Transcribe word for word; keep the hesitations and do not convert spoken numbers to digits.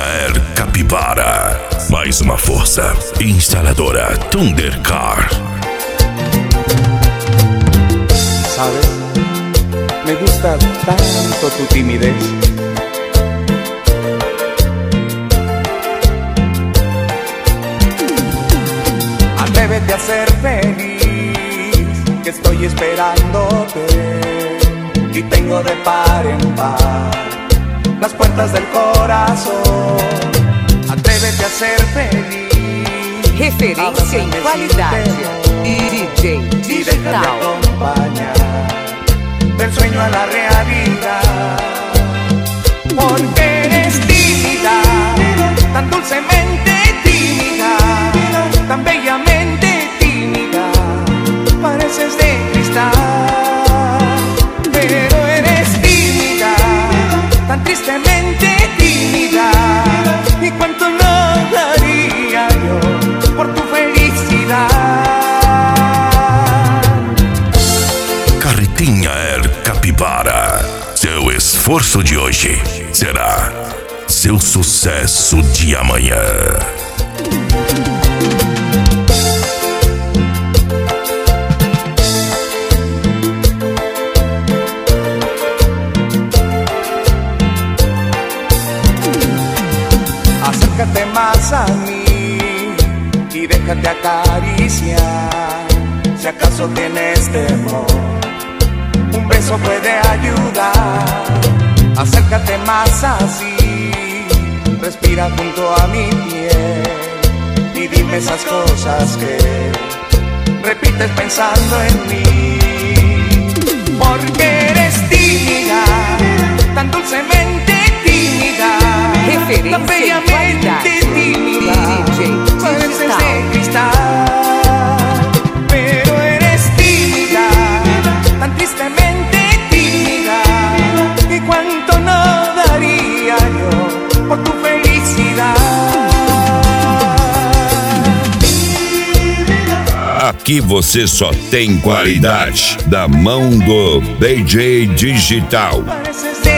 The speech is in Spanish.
Air Capibara. Mais uma força. Instaladora Thundercar. ¿Sabes? Me gusta tanto tu timidez. Atrévete a ser feliz, que estoy esperándote y tengo de par en par las puertas del corazón. Atrévete a ser feliz. Referência em qualidade. D J Y déjate Digital. acompañar del sueño a la realidad. Porque eres tímida, tan dulcemente tímida, tan bellamente tímida, pareces de cristal. Pero eres tímida, tan tristemente tímida, y cuánto no daría yo por tu felicidad. Carretinha Air Capibara. Seu esforço de hoje será seu sucesso de amanhã. Acércate más a mí y déjate acariciar. Si acaso tienes temor, un beso puede ayudar. Acércate más así, respira junto a mi piel y dime esas cosas que repites pensando en mí. Porque eres tímida, tan dulcemente tímida, tan Referência em bellamente qualidade. tímida, D J pareces Digital. de cristal. Pero eres tímida, tan tristemente tímida, y cuánto no daría yo por tu felicidad. Aqui você só tem qualidade da mão do D J Digital. Pareces de